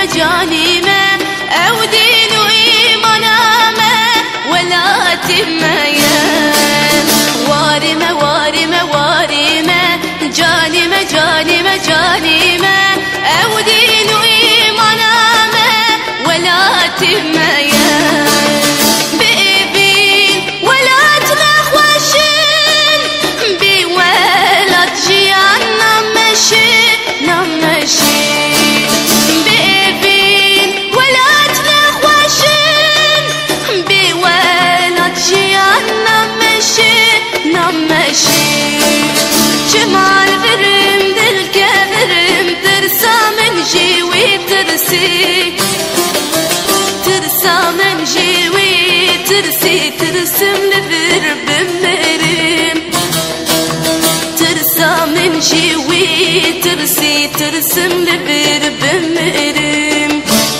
جانمة جانمة أو دين وإيمانامة ولا تمية وارمة وارمة وارمة جانمة جانمة جانمة أو دين وإيمانامة ولا تمية جمال برم دل كبرم ترسى من جيوي ترسي ترسى من جيوي ترسي ترسم لبر بمرم ترسى من جيوي ترسي ترسم لبر بمرم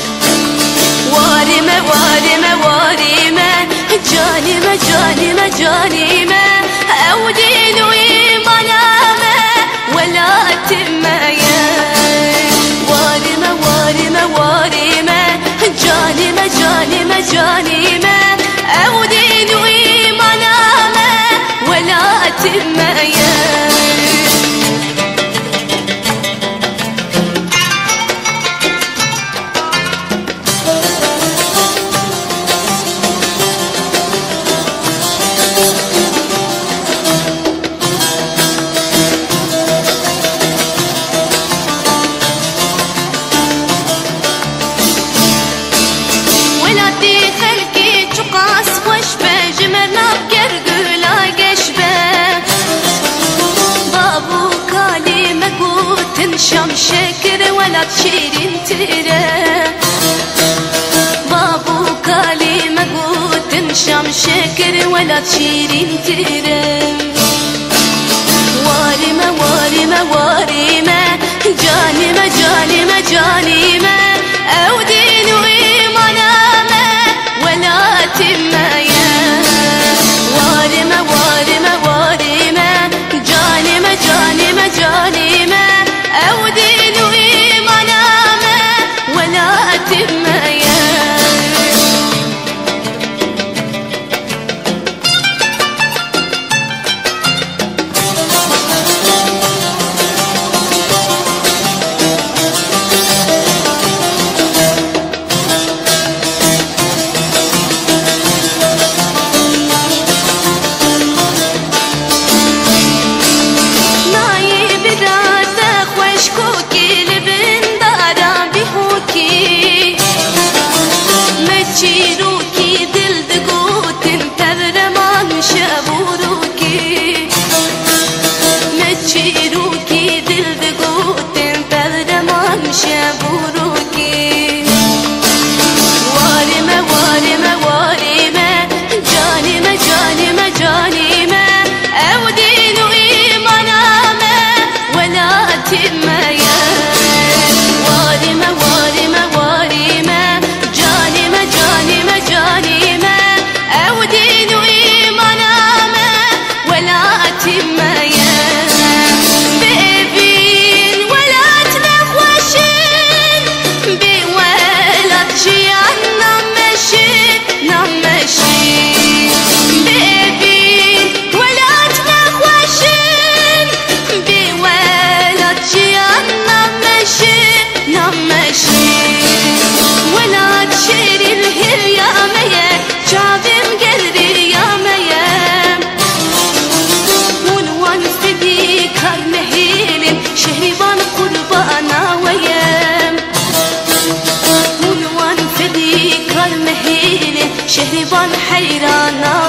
وارمة وارمة وارمة جانمة جانمة جانمة أو دين وإيمانامة ولا تمية وارمة وارمة وارمة جانمة جانمة جانمة أو دين وإيمانامة ولا تمية شام شكر ولا تشيرين ترى بابو كالي مقوت شام شكر ولا تشيرين ترى وارمة وارمة وارمة جانمة جانمة جانمة أو دين وإيمانامة ولا تمية وارمة وارمة وارمة جانمة جانمة جانمة أو دين وإيمانامة ولا تمية شيروكي دل دقوت تبرمان شابوروكي متشيروكي دل دقوت تبرمان شابوروكي وارمة وارمة وارمة جانمة جانمة جانمة أو دين وإيمانامة ولا تمية وارمة وارمة وارمة جانمة جانمة جانمة أو دين وإيمانامة ولا تمية بإبين ولا تنخوشين بولا تجيان نمشي نمشي بإبين ولا تنخوشين بولا تجيان نمشي نمشي ولا تشيري الهر يا ميا شابم قلبي يا ميا ونوان فدي كالمهيل شهربان قربانا ويا ونوان فدي كالمهيل شهربان حيرانا